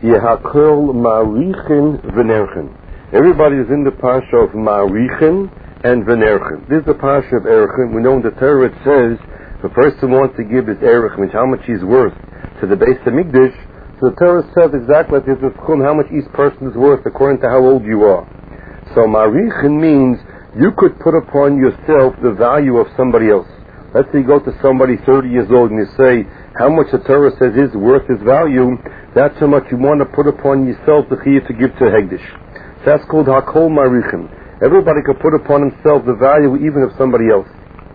Yehakol Ma'arichin V'nerchen. Everybody is in the Pasha of Ma'arichin and V'nerchen. This is the Pasha of Erechim. We know in the Torah it says, if a person wants to give his Erech, means how much he's worth, to the Beis HaMikdash, so the Torah says exactly like this is how much each person is worth according to how old you are. So Ma'arichin means you could put upon yourself the value of somebody else. Let's say you go to somebody 30 years old and you say, how much the Torah says is worth his value, that's how much you want to put upon yourself the chiyuv to give to Hegdish. That's called Hakol Ma'arichin. Everybody could put upon himself the value even of somebody else.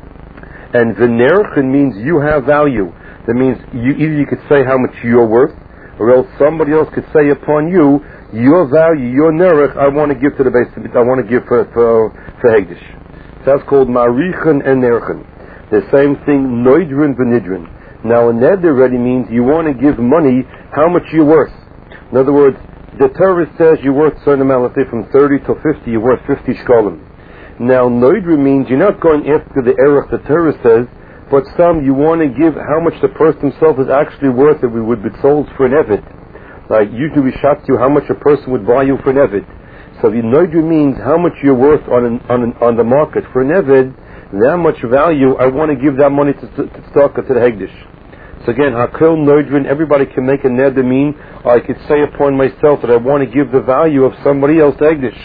And V'nerchen means you have value. That means either you could say how much you're worth, or else somebody else could say upon you, your value, your nerech, I want to give to the base, I want to give for Hegdish. That's called Ma'arichin and Nerchen. The same thing, Noidrin V'nidrin. Now a neder already means you want to give money, how much you're worth. In other words, the Torah says you're worth a certain amount, let's say from 30 to 50, you're worth 50 shkolim. Now Noidrin means you're not going after the erech the Torah says, but some you want to give how much the person himself is actually worth if we would be sold for an eved. Like usually we shout you how much a person would buy you for an eved. So the Noidrin means how much you're worth on the market for an eved, that much value I want to give that money to the Hegdish. So again, Hakol Noidrin, everybody can make a neder mean, or I could say upon myself that I want to give the value of somebody else to Hegdish.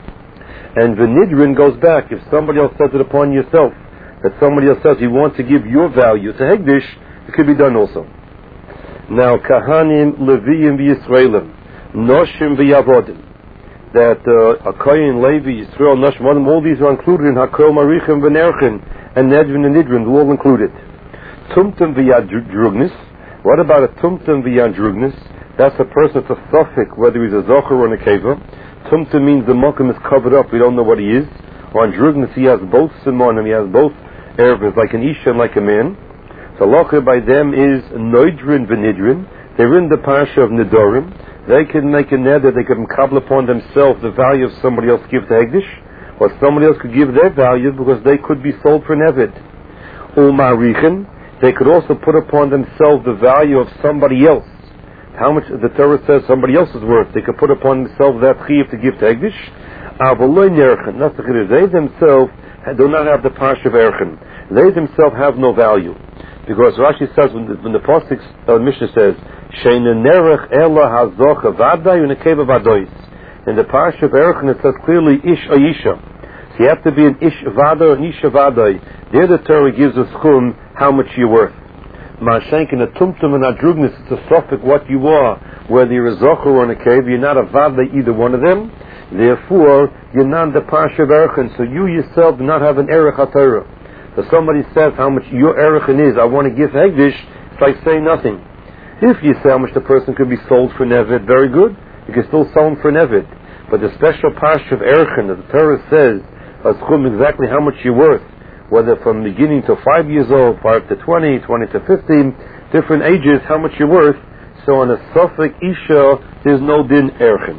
And the Nidrin goes back, if somebody else says it upon yourself, that somebody else says you want to give your value to Hegdish, it could be done also. Now, Kahanim, Leviim, V'Yisraelim, Noshim, V'Yavodim, that a Kohen, Levi, Yisrael, Noshim, all these are included in Hakol Ma'arichin, V'Nerchen, and Nedrin and Nidrin, they're all included. Tumtum V'Yadrugnis, what about a Tumtum V'Yadrugnis? That's a person, it's a suffix, whether he's a Zocher or a Nekeva. Tumtum means the Mokum is covered up, we don't know what he is. On Drugnis he has both Simonim, he has both Erevins, like an Isha and like a man. So Locha by them is Noidrin V'Nidrin. They're in the Pasha of Nidorim. They can make a neder, they can cobble upon themselves the value of somebody else give to Hegdish, or somebody else could give their value because they could be sold for an Eved. Ma'arichin, they could also put upon themselves the value of somebody else. How much the Torah says somebody else is worth, they could put upon themselves that chiyuv to give to Hegdish. Avaloi Nerchen, that's the chiddush. They themselves do not have the Pasha of Erchen. They themselves have no value. Because Rashi says, when the Pasuk, Mishnah says, Sheina Nerech Ela Hazocha Vaday Unekeva Vadois. In the Pasha of Erchen it says clearly Ish Ayisha. So you have to be an Ish Vada or an Isha Vaday. There the Torah gives a schum how much you're worth. Ma'ashenk in a Tumtum and a Drugnis, it's a suffix what you are. Whether you're a Zocher or a Nekeva, you're not a Vaday, either one of them. Therefore, you're not the Pasha of Erchen, so you yourself do not have an Erech HaTorah. So somebody says how much your Erechin is, I want to give Hegdish, it's like saying nothing. If you say how much the person could be sold for Nevid, very good, you can still sell him for Nevid. But the special Pasha of Erchen, that the Torah says, exactly how much you're worth, whether from beginning to 5 years old, 5 to 20, 20 to 15, different ages, how much you're worth. So on a Suffolk Isha, there's no din Erchen.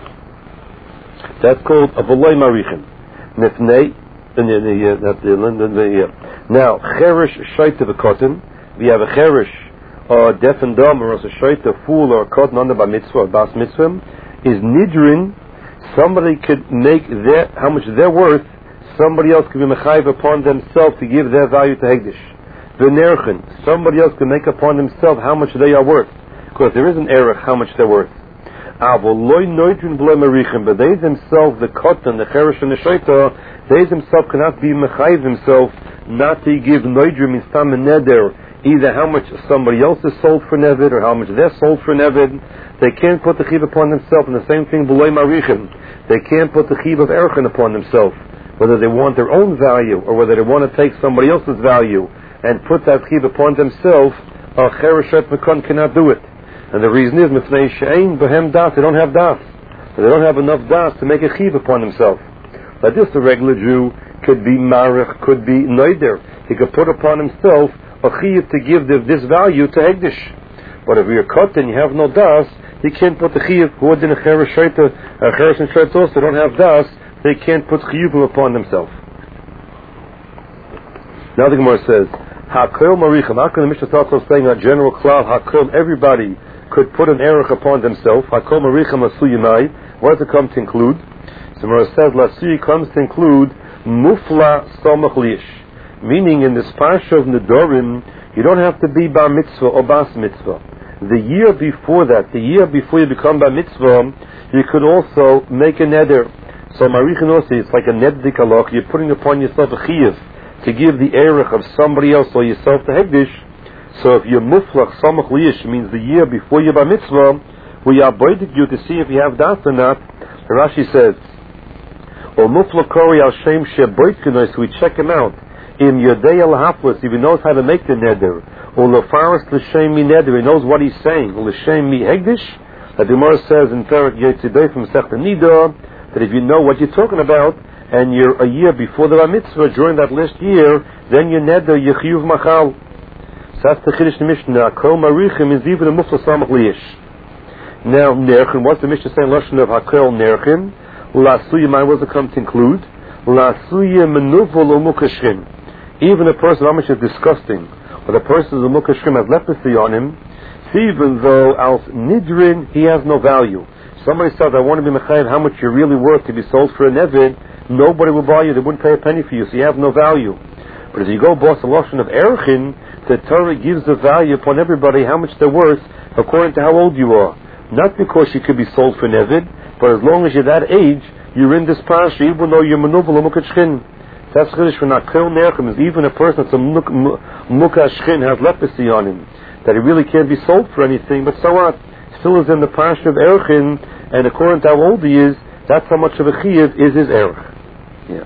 That's called Avaloi Ma'arichin. Nifnei. Now, Cherish Shaita V'Kotin, we have a Cherish, or deaf and dumb, or a Shaita, fool, or a Kotin under Bar Mitzvah, or Bas Mitzvah, is Nidrin. Somebody could make how much they're worth, somebody else could be Mechayiv upon themselves to give their value to Hegdish. V'Nerchen, somebody else could make upon themselves how much they are worth, because there is an erech how much they're worth. But they themselves, the Kotan, the Cherish and the Shaita, they themselves cannot be Mechayiv themselves not to give Noidrim in Stam and Neder, either how much somebody else is sold for Nevid or how much they're sold for Nevid. They can't put the Chiv upon themselves, and the same thing B'loi Ma'arichin. They can't put the Chiv of Erchen upon themselves, whether they want their own value or whether they want to take somebody else's value and put that Chiv upon themselves. A Cherish Mekon cannot do it. And the reason is, Mifnei She'ein Behem Das, they don't have Das. They don't have enough Das to make a Chiv upon themselves. Like this, a regular Jew could be Marich, could be Noider. He could put upon himself a Chiv to give this value to Hegdish. But if you're cut and you have no Das, you can't put the Chiv, who did a Cherish and Shaita also don't have Das, they can't put Chiyuvim upon themselves. Now the Gemara says, Hakol Marichem. How can the Mishnah starts off saying a general cloud, Hakol, everybody could put an erech upon themselves. Hakol Maricham Lasuyimai. What does it come to include? So Mara says Lasuyi comes to include Mufla Somach Lish. Meaning in this Parsha of Nedorim, you don't have to be Bar Mitzvah or Bas Mitzvah. The year before that, the year before you become Bar Mitzvah, you could also make a neder. So Marichin also, it's like a neder kalach. You're putting upon yourself a chiyuv to give the erech of somebody else or yourself to hegdish. So if you're muflach samach liyish, means the year before your Bar Mitzvah, we are boidik you to see if you have that or not. Rashi says, or muflach kori al shem sheboitkinos, we check him out. In Yodei al-Haflas, if he knows how to make the neder, or lefaris l'shem mi neder, he knows what he's saying, or l'shem mi hegdish, that the Gemara says in Perek Yetzidei from Sechta Nida, that if you know what you're talking about, and you're a year before the Bar Mitzvah, during that last year, then your neder, yechiyuv machal. So that's the Chiddush Mishnah. Kol marichim is even a mufla samach liyish. Now, nerchen, what's the Mishnah saying? Lashon of hakol nerchen. Lasuya, what does it come to include? Lasuya menuvol umukashrin. Even a person, how much is disgusting, or the person is a mukashrim, has leprosy on him, even though als nidrin, he has no value. Somebody says, I want to be mechayev how much you're really worth to be sold for a nevin, nobody will buy you, they wouldn't pay a penny for you, so you have no value. But if you go boss a lotion of erchin, the Torah gives the value upon everybody how much they're worth according to how old you are. Not because you could be sold for nevin, but as long as you're that age, you're in this parsha, even though you're manuvel or mukashchin. That's chiddush for nakil nerchem, is even a person that's a mukashchin, has leprosy on him, that he really can't be sold for anything, but so what? Still is in the parsha of erchin, and according to how old he is, that's how much of a chiyuv is his erech. Yeah.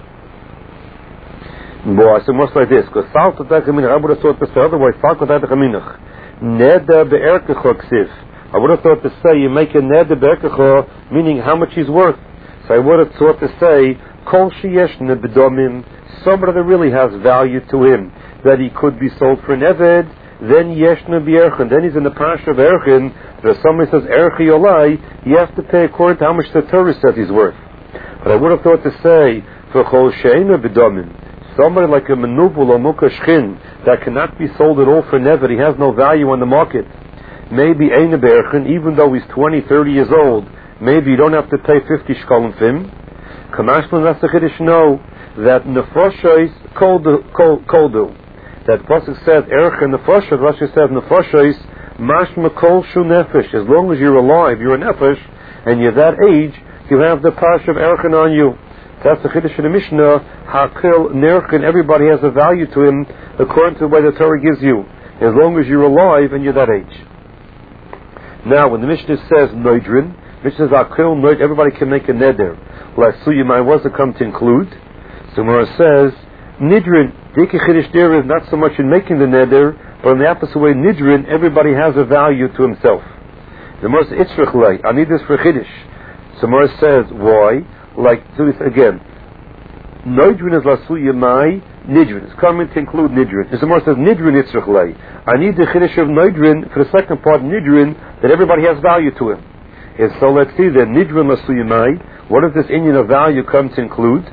Boy, I said most like this, because I would have thought to say otherwise, neder be'erkecha ksiv. I would have thought to say, you make a neder be'erkecha, meaning how much he's worth. So I would have thought to say, kol sheyeshna b'domim, somebody that really has value to him, that he could be sold for an eved, then yeshna b'erchen, then he's in the parsha of erchen, if somebody says erchi olai, you have to pay according to how much the Torah says he's worth. But I would have thought to say, for kol she'ena b'domim, somebody like a menuvul or mukashchin, that cannot be sold at all for an eved, he has no value on the market. Maybe eina b'erchen, even though he's 20, 30 years old, maybe you don't have to pay 50 shkolim for him. Kamashlan, that's the Chiddush, know that nefoshes koldu. That pasuk says erech and nefoshes. Rashi says nefoshes mashma kol shu nefesh. As long as you're alive, you're a nefesh, and you're that age, you have the parsha of erech on you. That's the Chiddush of the Mishnah. Hakil nerchen, everybody has a value to him according to the way the Torah gives you. As long as you're alive and you're that age. Now, when the Mishnah says noidrin, Mishnah says hakil noid, everybody can make a neder. Lasuyimai, what does it come to include? So Mara says, nidrin, Dike Chiddush there is not so much in making the neder, but in the opposite way, nidrin, everybody has a value to himself. The Mara says, itzrich I need this for Chiddush. So Mara says, why? Like, do this again. Nidrin is lasuyimai, nidrin. It's coming to include nidrin. The Mara says, nidrin itzrich I need the Chiddush of nidrin, for the second part, nidrin, that everybody has value to him. And so let's see that nidrin lasuyimai, what does this Indian of value come to include?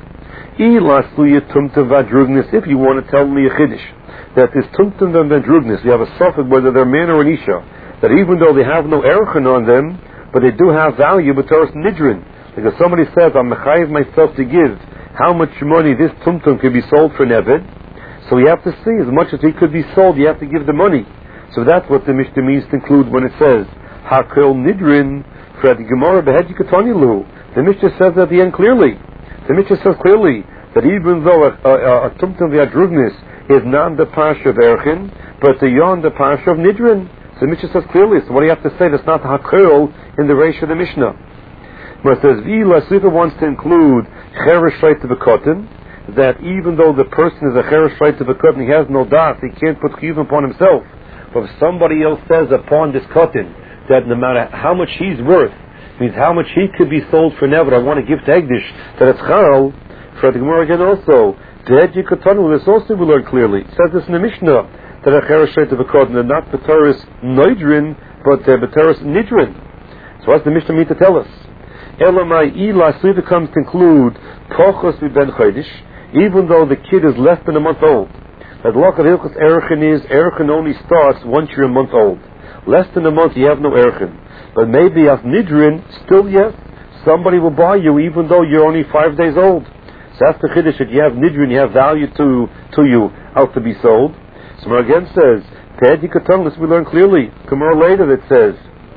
If you want to tell me a chiddush, that this tumtum vadrugnis, you have a suffix whether they're man or an isha, that even though they have no erchen on them, but they do have value, but there's nidrin. Because somebody says, I'm mechayiv myself to give how much money this tumtum could be sold for neved, so you have to see, as much as he could be sold, you have to give the money. So that's what the Mishnah means to include when it says, Hakol nidrin, for the Gemara behead yikatanilu. The Mishnah says at the end clearly. The Mishnah says clearly that even though a tumtum v'adrugnis is not the parsha of erchin, but the yon the parsha of nidrin. So the Mishnah says clearly. So what do you have to say? That's not hakol in the ratio of the Mishnah. But it says v'ila Sifa wants to include cheresh right to the cotton, that even though the person is a cheresh right to the cotton, he has no das, he can't put chiyuv upon himself. But if somebody else says upon this cotton that no matter how much he's worth, means how much he could be sold for never, I want to give to Egdish, that it's Chal, for the Gemara again also, to Hedji Katanu, this also we learn clearly. It says this in the Mishnah, that a Cheresh Reit of a Kodan, and not B'Teres Noidrin, but B'Teres Nidrin. So what's the Mishnah mean to tell us? Elamai Ila Sliva comes to include Pochos Ben Chodesh, even though the kid is less than a month old. That Lach of Hilchos Erechin is, Erechin only starts once you're a month old. Less than a month, you have no erchen. But maybe as nidrin, still yes, somebody will buy you even though you're only 5 days old. So that's the chiddush, that you have nidrin, you have value to you, out to be sold. So Gemara again says, Ted Yikatong, this we learn clearly. Gemara later that says,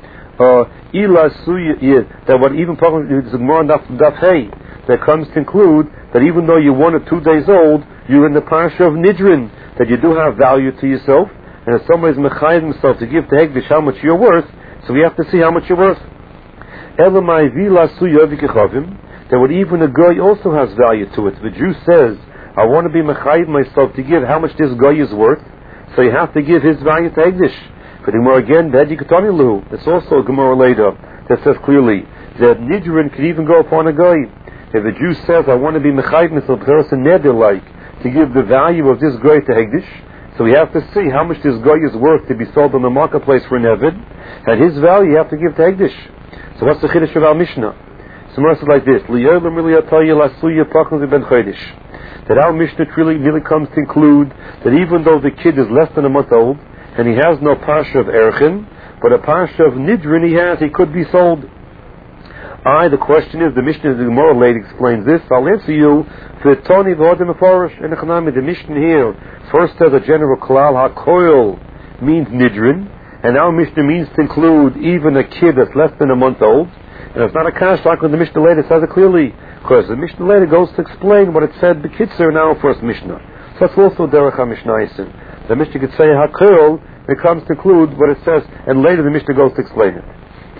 that what even talking is Gemara Daf Hey, that comes to include that even though you're 1 or 2 days old, you're in the parsha of nidrin, that you do have value to yourself, and if somebody's mechayed himself to give to Hegdish how much you're worth, so we have to see how much you're worth. That what even a guy also has value to it. The Jew says, I want to be mechayed myself to give how much this guy is worth, so you have to give his value to Hegdish. But the Gemara again, it's also a Gemara later that says clearly that nidrin could even go upon a guy. If the Jew says, I want to be mechayed myself, like to give the value of this guy to Hegdish, so we have to see how much this guy is worth to be sold on the marketplace for an Eved, and his value you have to give to Hegdish. So what's the chiddush of our Mishnah? So Gemara says like this: that our Mishnah really comes to include that even though the kid is less than a month old and he has no parsha of erchen, but a parsha of nidrin he could be sold. The question is, the Mishnah, the Gemara lady explains this. I'll answer you. The Mishnah here first says a general klal hakoil means nidrin, and our Mishnah means to include even a kid that's less than a month old. And it's not a kash like when the Mishnah later says it clearly, because the Mishnah later goes to explain what it said the kitzur in our first Mishnah. So that's also derech ha-mishnah. The Mishnah could say hakoil, it comes to include what it says, and later the Mishnah goes to explain it.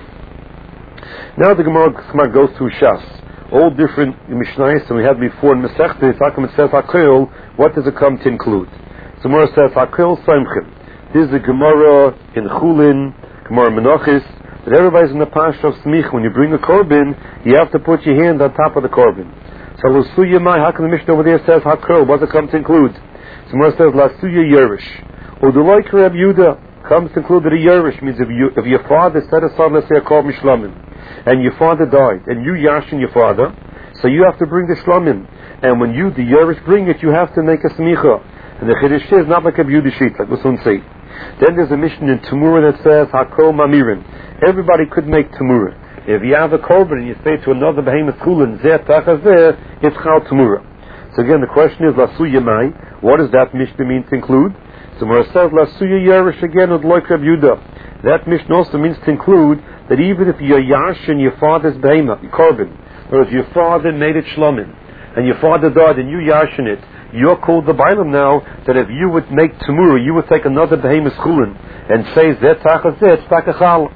Now the Gemara goes through Shas, all different Mishnayos, and we had before in Masechta. How come it says Hakel? What does it come to include? So Gemara says Hakel Saimchim. This is the Gemara in Chulin, Gemara Menachis, that everybody's in the Pasha of Smich. When you bring a korban, you have to put your hand on top of the korban. So Lasuya Mai, how come the Mishnah over there says Hakel? What does it come to include? So Gemara says Lasuya Yerush. Udulai Reb Yuda comes to include that a Yerush means if your father set aside, let's say, a korban shlamim, and your father died, and you yashin your father, so you have to bring the shlamim. And when you, the Yerush, bring it, you have to make a smicha. And the chiddush is not like a beauty sheet, like we soon say. Then there's a mission in Tumura that says, Hakol Mamirin. Everybody could make Tumura. If you have a korban and you say to another behemoth chulin, Zeh Tachazeh, it's Chal Tumura. So again, the question is, Lasuya Mai, what does that Mishnah mean to include? So where it says, Lasuya Yerush again, with Loik Reb Yuda. That Mishnah also means to include that even if you're yashin your father's behemoth, your korban, or if your father made it shlamim, and your father died and you yashin it, you're called the bailam now, that if you would make tumura, you would take another behemoth chulin and say zeh tachazeh, it's takachal.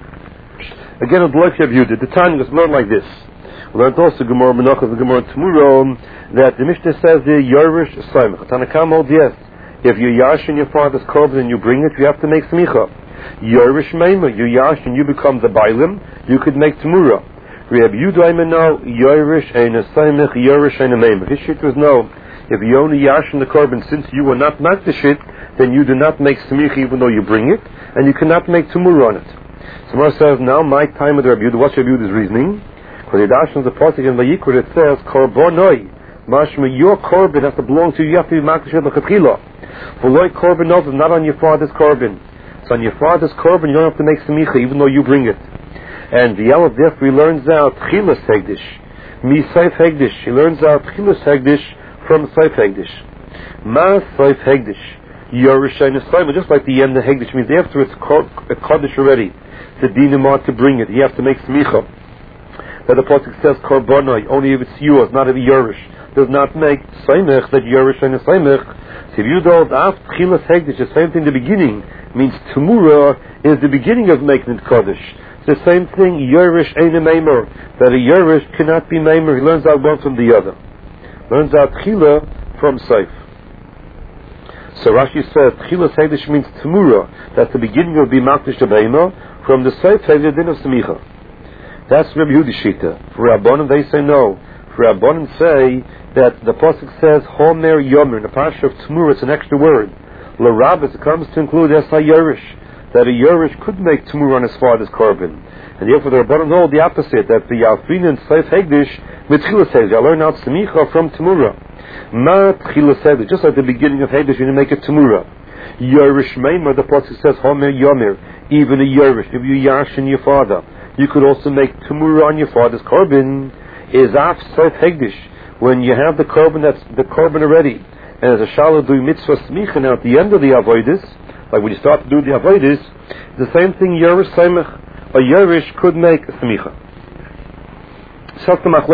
Again, it like Yehuda. The time was learned like this. We learned also Gemara Menachos and Gemara Tumura that the Mishnah says the Yerush Saimach. Tanakam holds yes. If you yashin your father's korban and you bring it, you have to make smicha. Yerush Meima, you yash and you become the bailim, you could make Tumura. Reb Yuda no Yerush ein a Saimach, Yerush ein a Meima. His shit was no. If you only yashin the korban, since you were not makdashit, then you do not make smicha even though you bring it, and you cannot make Tumura on it. So Mar says, now my time with Reb Yuda, what's Reb Yuda's reasoning? Because the Darshan is a pasuk in Vayikra, it says, Korbonoi, mashma, your korban has to belong to you, you have to be makdashit l'chatchila. For loy korban is not on your father's korban. So on your father's korban, you don't have to make smicha, even though you bring it. And the Aleph therefore he learns out Tchilas Hegdish. Mi Seif Hegdish. He learns out Tchilas Hegdish from Seif Hegdish. Ma Seif Hegdish. Yerush ein a Saimach. Just like the end of Hegdish means after it's a Kodesh already. The dinamar to bring it. You have to make smicha. That the pasuk says Korbonoi, only if it's yours, not if it's Yerush. Does not make Saimach that Yerush ein a Saimach. So if you don't have Tchilas Hegdish, the same thing in the beginning, means Tumura is the beginning of making it Kodesh. The same thing, Yerush ein a Meimer, that a Yerush cannot be Meimer. He learns out one from the other. Learns out Tchila from Seif. So Rashi says, Tchilas Hegdish means Tumura, that's the beginning of B'makdish Be'ema, from the Seif Hegdish din of Smicha. That's Reb Yehuda Shita. For Rabbanim they say no. For Rabbanim say that the pasuk says, Homer Yomer, in the Parsha of Tumura, it's an extra word. L'Rabbis, it comes to include Esai Yerush, that a Yerush could make Tumura on his father's korban. And therefore the Rabbanim hold the opposite, that the Yalfin and Seif Hegdish, Mitchilas Hegdish, I learn out Smicha from Tumura. Ma Tchilas Hegdish, just like the beginning of Hegdish, you make it Tumura. Yerush Meimah, the pasuk says Homer Yomer. Even a Yerush, if you yashin your father, you could also make Tumura on your father's korban. Is af Sof Hegdish, when you have the korban, that's the korban already, and as a shallow do mitzvah smicha. Now at the end of the avodas, like when you start to do the avodas, the same thing Yerush Semech. A Yerush could make a smicha. Now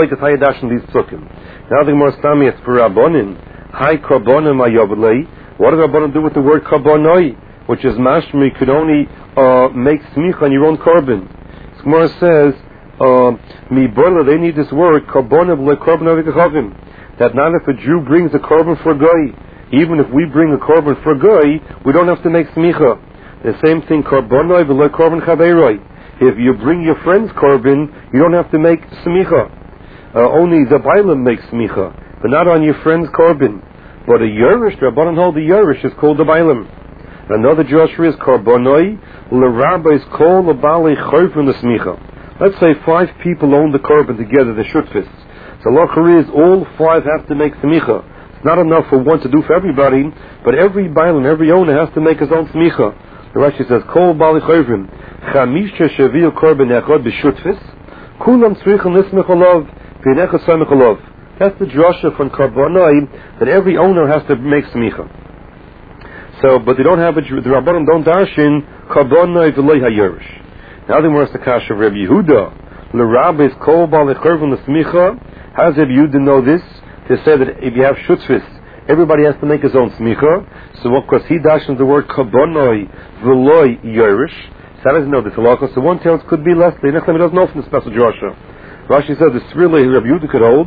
the Gemara Stami is for Rabbanin. Hi Karbonim Ayovelei. What does Rabbanin do with the word Karbonoi? Which is mashmi, you could only make smicha on your own korban. The Gemara says, Mi Bola, they need this word, Karbonim le Karbonoi V'Kachavim. That not if a Jew brings a korban for a guy, even if we bring a korban for a guy, we don't have to make smicha. The same thing, Karbonoi v'le Korban Chaveiroi. If you bring your friend's korban, you don't have to make smicha. Only the bailam makes smicha, but not on your friend's korban. But a yerush, the Rabbanan hold the yerush is called the bailam. Another Joshua is karbonoi l'rabba is called the bali chayfun the smicha. Let's say 5 people own the korban together, the shutfis. So lacher is all 5 have to make smicha. It's not enough for one to do for everybody, but every bailam, every owner has to make his own smicha. The Rashi says, kol bali chayfun chamisha sheviu korban echad b'shutfis kulam tzrichen nismech olav v'nechad samech olav. That's the drasha from Karbonai, that every owner has to make smicha. So, but they don't have the Rabbanim don't darshin Karbonai v'loi hayerish. Now the Gemara Kasha of Rabbi Yehuda, l'Rabbi is kol bal echorvin l'smicha. How does Rabbi Yehuda know this? To say that if you have shutzvis, everybody has to make his own smicha. So of course he dashes the word Karbonai v'loi yerish. So how does he know this halacha? So one tells could be less. The Nechlam doesn't know from the special drasha. Rashi says this really Rabbi Yehuda could hold.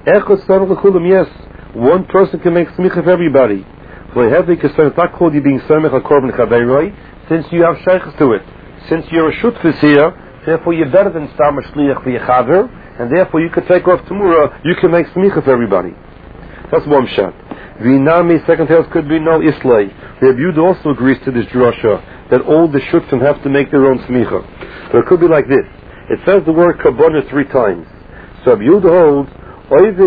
Yes, one person can make smicha for everybody. It's not called you being samech al korban chaveiroi, since you have sheikhs to it. Since you're a shutfis here, therefore you're better than stam shliach for your chaver, and therefore you could take off tamura, you can make smicha for everybody. That's one shot. V'inami, second tales could be no islay. Rabbi Yehuda also agrees to this drasha, that all the shutfim have to make their own smicha. So it could be like this. It says the word karbonah 3 times. So Rabbi Yehuda holds, from one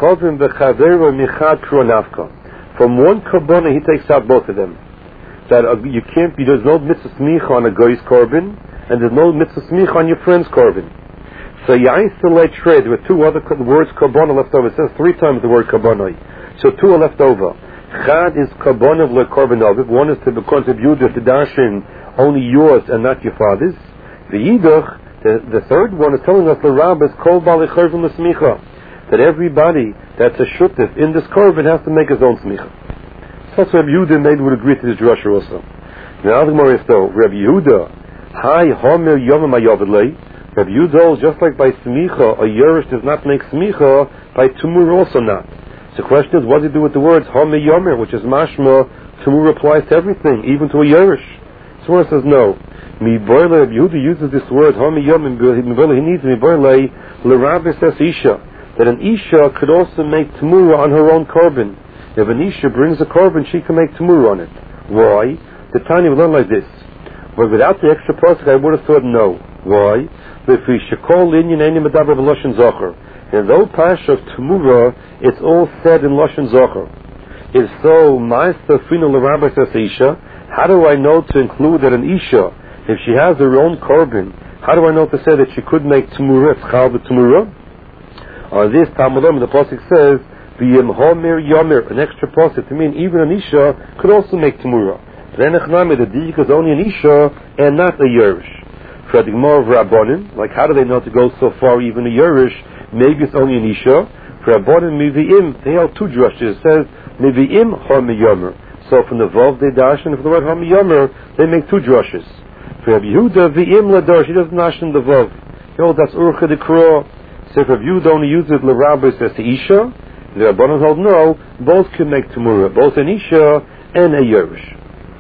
karbonah he takes out both of them. That you can't be, there's no mitzvah smicha on a guy's korban, and there's no mitzvah smicha on your friend's korban. So you isolate trade with 2 other words karbonah left over. It says 3 times the word karbonah. So 2 are left over. Chad is karbonah le korbanov. One is to be contributed to darshin only yours and not your father's. The yidach, the third one is telling us the rab is kol bali chayvim le smicha. That everybody that's a shutif in this korban has to make his own smicha. So that's what Rabbi Yehuda made would agree to this drasha also. Now the Gemara is though, Rabbi Yehuda, hi homer yomim ayovedlei. Rabbi Yehuda, just like by smicha, a yerush does not make smicha, by tumur also not. So the question is, what do you do with the words homer yomer, which is mashma, tumur applies to everything, even to a yerush. So one says no. Mi boile, Rabbi Yehuda uses this word homer yomim, he needs mi boile, l'rabbi says isha. That an Isha could also make Tamura on her own korban. If an Isha brings a korban, she can make Tamura on it. Why? The Tanya will learn like this. But without the extra pasuk, I would have thought no. Why? If we should call Linyan any Medaber of Lashon Zocher. In the Pasha of Tamura, it's all said in Lashon Zocher. If so, Ma'aser Fino l'Rabbi says Isha, how do I know to include that an Isha, if she has her own korban, how do I know to say that she could make Tamura, Tzchal v'Tamura? On this Talmud, the pasuk says, "V'yim homer yomer," an extra pasuk to mean even an isha could also make tamura. Then the diik is only an isha and not a yerush. For the Gemara of Rabbanim, like how do they know to go so far? Even a yerush, maybe it's only an isha. For Rabbanim miviim, they have 2 drushes. It says miviim homer yomer. So from the vav they dash, and for the word homer yomer, they make 2 drushes. For Rabbi Yehuda, viim ladar, she doesn't dash in the vav. That's urcha de kro. So if you don't use it, l'rabbi says to Isha, the Rabbanan hold no, both can make Tamura, both an Isha and a Yerush.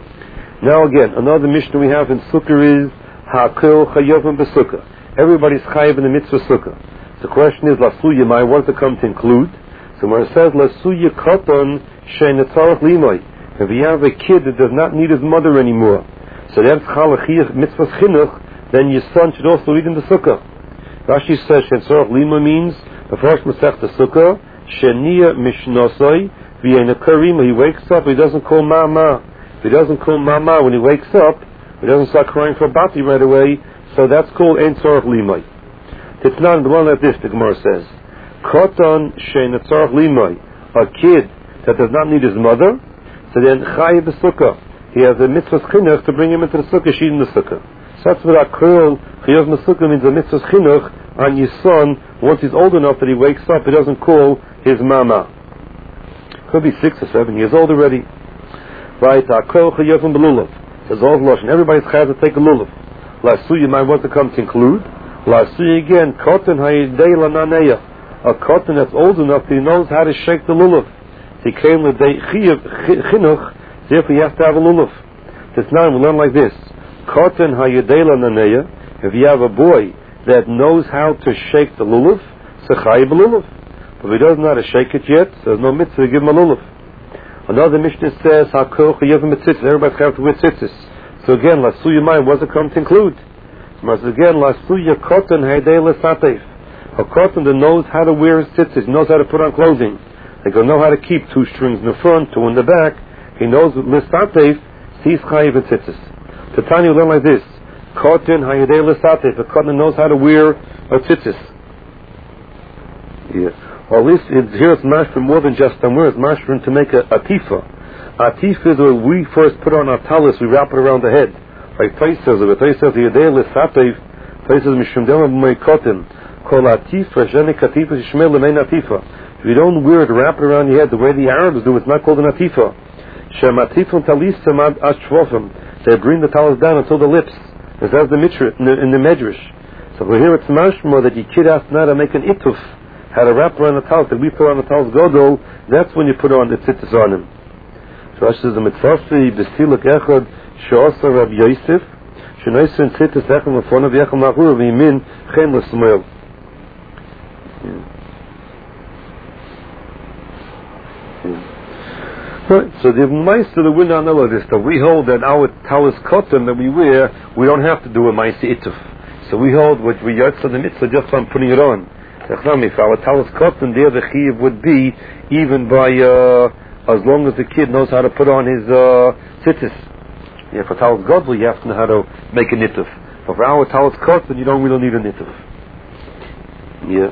Now again, another Mishnah we have in Sukkah is Hakil Chayovim B'Sukkah. Everybody's chayav in the mitzvah Sukkah. The question is, Lasuya Mai, what does it come to include? So when it says, Lasuya Katan She'netzarach Limai, if you have a kid that does not need his mother anymore, so that's Chalachiyach Mitzvah Chinuch, then your son should also read in the Sukkah. Rashi says Shetzorach Lima means the first Masech the Sukkah, Shenia Mishnosoi, V'yena Karima, he wakes up, he doesn't call Mama. If he doesn't call mama when he wakes up, he doesn't start crying for bati right away, so that's called ein tzorach limay. Titnan, the one like this, the Gemara says, Koton shein tzorach limay, a kid that does not need his mother, so then chayiv b'sukkah. He has a mitzvah chinuch to bring him into the sukkah, sheed in the sukkah. So that's what akol chayiv b'sukkah means, a mitzvah chinuch on your son. Once he's old enough that he wakes up, he doesn't call his mama. Could be 6 or 7 years old already. Right, akol chayiv b'lulav. Says all Lashon. Everybody's chayav to take a lulav. La'su, you might want to come to include. La'su again, koton hayidei lananeya. A koton that's old enough that he knows how to shake the lulav. He came with the chinuch, therefore he has to have a lulav. This now we learn like this. Koton hayidei lananeya. If you have a boy that knows how to shake the lulav, it's a chayiv lulav. But if he doesn't know how to shake it yet, so there's no mitzvah to give him a lulav. Another Mishnah says, HaKol Chayav Mitzitzis. Everybody's chayav to wear tzitzis. So again, Lasuya Mayim, what does it come to include? But again, Lasuya Koton Haydei L'Satev. A koton that knows how to wear his tzitzis, he knows how to put on clothing. They don't know how to keep 2 strings in the front, 2 in the back. He knows L'Satev, he's chayav in tzitzis. Tanya learn like this. Koton Haydei L'Satev. A koton knows how to wear a tzitzis. Yeah. Or at least here it's mashron more than just a word. It's mashron to make a atifa. Atifa is when we first put on our talis, we wrap it around the head. Like Tais says, Yedei L'Satev, Tais says, Mishum Dema B'mei Kotin, Kol Atifa, Sheni Katifa, Yishmei L'mein Atifa. If you don't wear it, wrap it around your head the way the Arabs do, it's not called an atifa. Shem Atifim Talisem Ad Ashvofim. They bring the talis down until the lips. It says the Mitra, in the Medrash. So we hear it's mashma that your kid has now to make an ituf, how to wrap around the talis, that we put on the talis godol, that's when you put on the tzitzis on him. So Rashi says, the mitzafi b'stiluk echad she'osa Rab Yosef she'noisen tzitzis echad l'fonav yechal ma'chur v'yimin chen l'smoel. Right, so the ma'aser that we now know of this, that we hold that our talis cotton that we wear, we don't have to do a ma'aser ituf. So we hold what we yotz on the mitzvah just on putting it on. If our talis cotton there, the chiyuv would be even by as long as the kid knows how to put on his tzitzis. Yeah, for talis godel you have to know how to make a nituf. But for our talis cotton you don't really need a nituf. Yeah.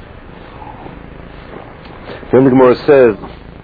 Then the Gemara says,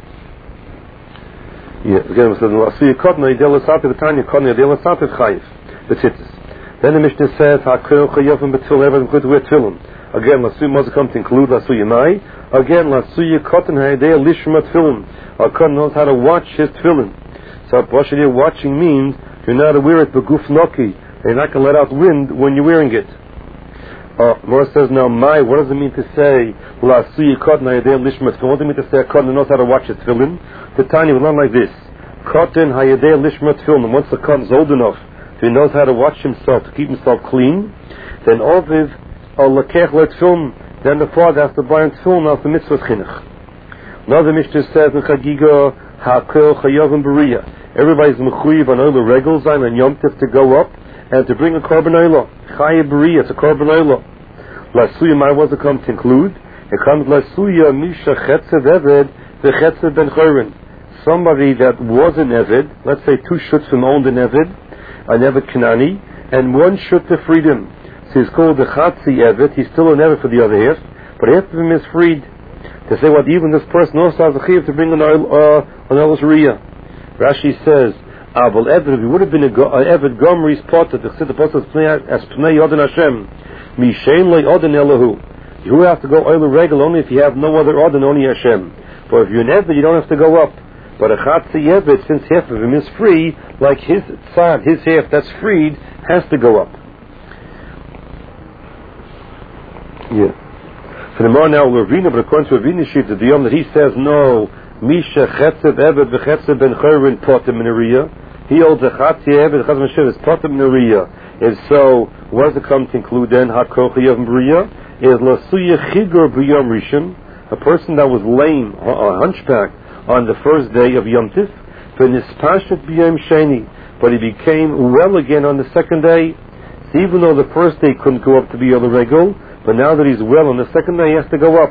yeah, again it says, "La'asiyah cotton yedei l'satev v'tanya cotton yedei l'satev chayiv the tzitzis." Then the Mishnah says, "Hakol chayavim b'tfilin." Everyone could wear tefillin. Again, Lasuya must come to include Lasuya Mai. Again, Lasuya Kotan Haydei Lishma Tefillin. A Kotan knows how to watch his tefillin. So what you're watching means you're not to wear it beguf noki. You're not going to let out wind when you're wearing it. Mora says now, Mai, what does it mean to say Lasuya Kotan Haydei Lishma Tefillin? What does it mean to say a Kotan knows how to watch his tefillin? The Tanya will learn like this: Kotan Haydei Lishma Tefillin. Once the Kotan's old enough, so he knows how to watch himself, to keep himself clean, then Oviv then the father has to buy him tefillin of the mitzvah chinuch. Another Mishnah says in Chagiga, Hakol Chayavim Beria. Everybody's mechuyev on all the regals and Yom Tov to go up and to bring a korban olah. Chayav Beria, it's a korban olah. Lasuya, my was to come to include. It comes Lasuya Misha Chetzev Eved v'Chetzev Ben Chorin. Somebody that was an Eved, let's say 2 shutzim owned an Eved Kanani, and 1 shut to freedom. So he's called the Chatzi Evet. He's still an Evet for the other half, but half of him is freed. To say what even this person also has a chiyuv to bring an Elos Riyah. Rashi says, Aval Evet, if he would have been an Evet Gomri's potter, the potter as Pnei Yodin Hashem, Mishain Lei Odin Elahu. You have to go Oil Regal only if you have no other Odin, only Hashem. But if you're an Evet, you don't have to go up. But a Chatzi Evet, since half of him is free, like his tzad, his half that's freed, has to go up. Yeah. So the more now Ravina, but according to Ravina sheet, the Yom that he says no, Misha Chetzev Eved v'Chetzev Ben Chorin Potem Minariya. He holds a Chatzi Eved Chetzev Ben Chorin is Potem Minariya. And so, what does it come to include then? Hakol Chayav B'Riya is Lasuya Chigur B'Yom Rishon, a person that was lame or hunchback on the first day of Yom Tif, v'Nispashet B'Yom Sheni, but he became well again on the second day. So even though the first day couldn't go up to be the regal, but now that he's well on the second day, he has to go up.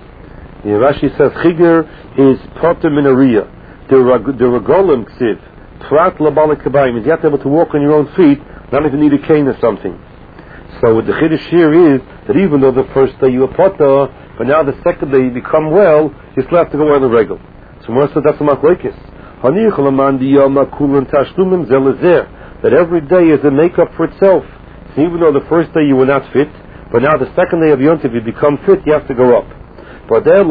Yeah, Rashi says, Chigir is Potem Minariya. The Regolim Ksiv, Prat labalik kabayim means you have to be able to walk on your own feet, not even need a cane or something. So what the chiddush here is that even though the first day you were potter, but now the second day you become well, you still have to go on the regal. So Moshe said that's a machlokes. That every day is a makeup for itself. So even though the first day you were not fit, but now the second day of Yom Tov you become fit, you have to go up. But the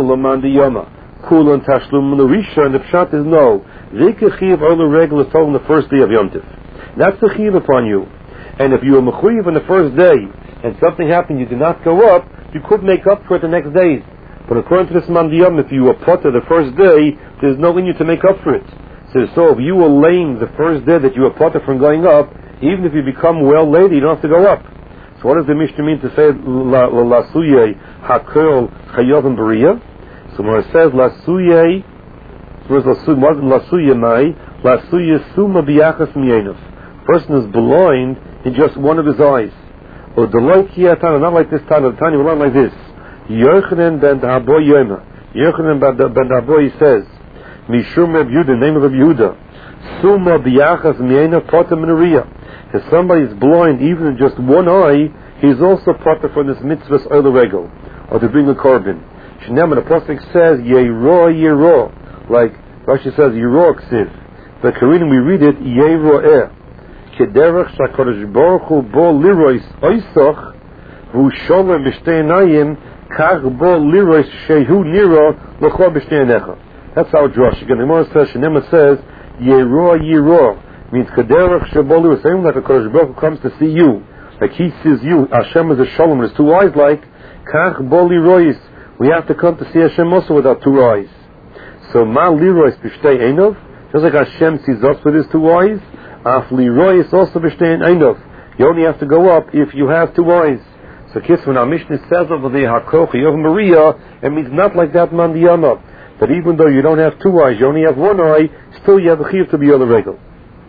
pshat is no. V'ikechiv oil regal is told on the first day of Yom Tov. That's the chiv upon you. And if you were mechuyev on the first day and something happened, you did not go up, you could make up for it the next days. But according to this mandiyam, if you were potter the first day, there's no in you to make up for it. So if you were lame the first day that you were potter from going up, even if you become well later, you don't have to go up. So what does the Mishnah mean to say lasuye hakel chayovim beriya? So when it says lasuye, wasn't lasuye mai, lasuye suma biyachas miyenov. Person is blind in just one of his eyes. Or the light here, not like this time, the Tanya will learn like this. Yochanan ben Daboy Yoma. Yochanan ben Daboy says, Mishum Reb Yehuda, name of Reb Yehuda, Suma biyachas miena potter minariya. If somebody is blind even in just one eye, he's also potter from this mitzvah's oil regel, or to bring a korban. Shnei, the Pasuk says, Yero, like Rashi says, Yero ksiv. But Korean we read it, Yero. Kederach shakodesh baruch hu bo lirois oisoch v'hu sholem b'shtei einayim kach bo lirois shehu niro l'chol b'shtei einecha. That's how Josh again. The Gemara says, Shnei says Yero means kederach shabo lirois. Same like a Kodesh Baruch Hu comes to see you, like he sees you. Hashem is a shalom with his two eyes. Like kach bo lirois, we have to come to see Hashem also with our two eyes. So ma lirois b'shtei einov, just like Hashem sees us with his two eyes. Afli is also b'shtein einov. You only have to go up if you have two eyes. So kids, when our Mishnah says over the Hakoch Yom Maria, it means not like that mandiyama. But even though you don't have two eyes, you only have one eye, still you have a chiv to be on the regal.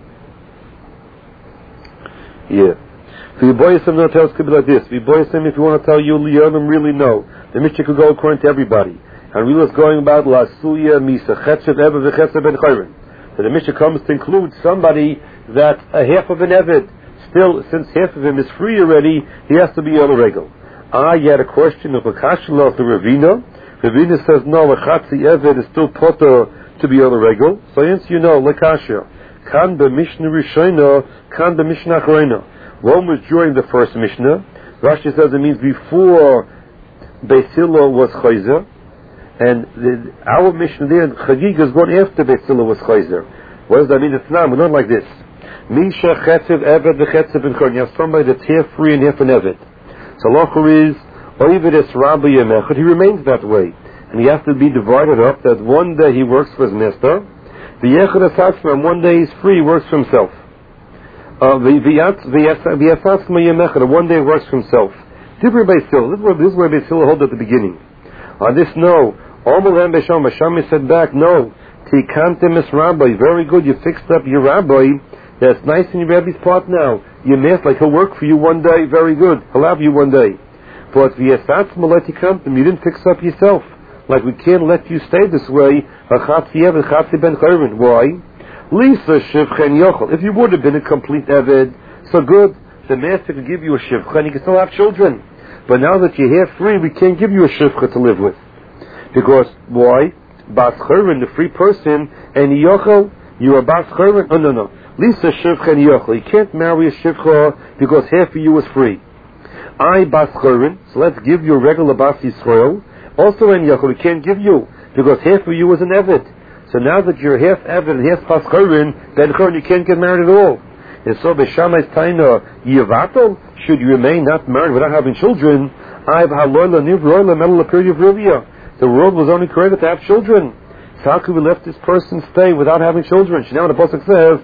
Yeah. So Yiboyasem no tells could be like this. Yiboyasem, if you want to tell you Liyonim really know, the Mishnah could go according to everybody. And really is going about La Suya Misa Chetzev Ebe V'Chetzev Ben Chayrin. So the Mishnah comes to include somebody that a half of an Eved, still, since half of him is free already, he has to be on a regal. You had a question of a Kashla to Ravina. Ravina says, no, a Chatzi Eved is still potter to be on a regal. So hence you know, Lekashia. Kan be Mishnah Rishona, kan be Mishnah Acharona. One was during the first Mishnah. Rashi says it means before Beis Hillel was Chayzer. And our Mishnah there, Chagig is going after Beis Hillel was Chayzer. What does that mean? It's not. We're not like this. Misha Chetzev Eved v'Chetzev Ben Chayrin. You have somebody that's half free and half an Eved. So Locher is Oived es Rabbi Yemechad. He remains that way, and he has to be divided up. That one day he works for his master, the Yechad Asatzma, and one day he's free, he works for himself. V'Yasatzma Yemechad, and one day he works for himself. Different Beis Hillel. This is where Beis Hillel hold at the beginning. On this, no. Omelem Besham Bashami said back, no. Tikantem es Rabbi. Very good. You fixed up your rabbi. That's nice in your rabbi's part now. Your master, like he'll work for you one day. Very good. He'll have you one day. But v'yasatzma letikantem, you didn't fix up yourself. Like we can't let you stay this way. Achatzi Eved, Achatzi Ben Chayrin. Why? Lisa Shivchen Yochel. If you would have been a complete Eved, so good. The master could give you a Shivchen. You can still have children. But now that you're here free, we can't give you a Shivcha to live with. Because, why? Bas Chayrin, the free person, and Yochel, you are Bas Chayrin. Oh, no. Lisa Shivchen Yochel. You can't marry a Shivcha because half of you is free. I Bas Chayrin, so let's give you a regular Bas Yisrael. Also in Yochel, we can't give you because half of you is an Eved. So now that you're half Eved and half Bas Chayrin, Ben Chayrin, you can't get married at all. And so Beshamai's Taina Yivatel, should you remain not married without having children? The world was only created to have children. So how could we let this person stay without having children? Now the Pasuk says,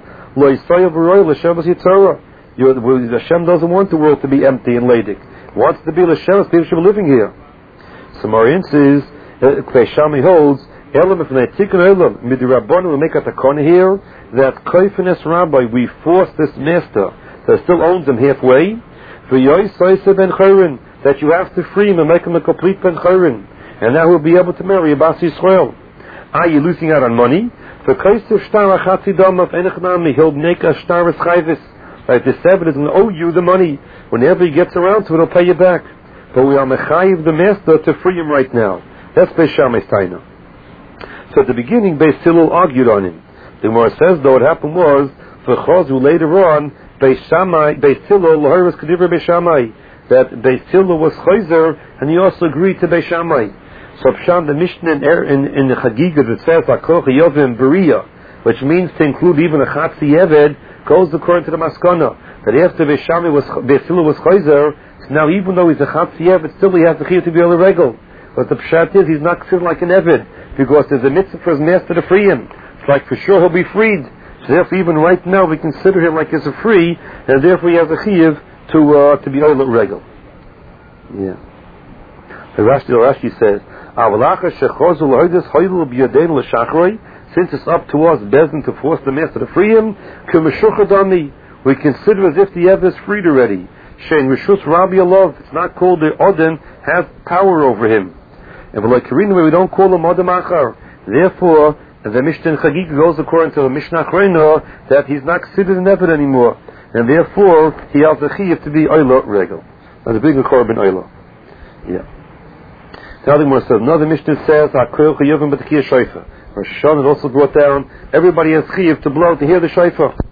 Hashem doesn't want the world to be empty and ladik. He wants to be L'Shem, people should be living here. So Marian says, Shami holds, Elam if they take an Elam, Midirabban will make a takon here, that Koifines Rabbi, we force this master that still owns him halfway, for Yoisai Ben Chayrin, that you have to free him and make him a complete Ben Chayrin, and now he'll be able to marry a Bas Yisrael. Are you losing out on money? He'll make a star chayvis. Right, the seven is going to owe you the money. Whenever he gets around to it, he'll pay you back. But we are mechayiv the master to free him right now. That's Beis Shammai's taina. So at the beginning, Beis Hillel argued on him. The Gemara says, though, what happened was, for Chozu later on, Beis Hillel, L'horos Kedivra Beis Shammai, that Beis Hillel was Chayzer, and he also agreed to Beis Shammai. So Pshan, the Mishnah in the Chagiga that says, Akoch Yovim Beria, which means to include even a Chatzi Eved, goes according to the Maskana, that after Beis Hillel was Chayzer, so now even though he's a Chatzi Eved, still he has the Chiyuv to be able to regel. But the Pshat is, he's not considered like an Eved, because there's a mitzvah for his master to free him. It's like for sure he'll be freed. So therefore, even right now, we consider him like he's a free, and therefore he has a chiyuv to be oil regel. Yeah. The Rashi says, since it's up to us, Bezdin, to force the master to free him, we consider as if the Ev is freed already. Shein Rishus Rabbi Alov, it's not called the Odin, has power over him. And we don't call him Odin Achar. Therefore, the Mishnah in Chagig goes according to the Mishnah Achrayna that he's not considered an Eved anymore. And therefore, he has the Chiyuv to be Oyla Regel. And the bigger Korban Oyla. Yeah. The other Gemara says, another Mishnah says, HaKoil Chiyuvim B'Tekiyah Shofar. Rosh Hashanah also brought down, everybody has Chiyuv to blow, to hear the Shofar.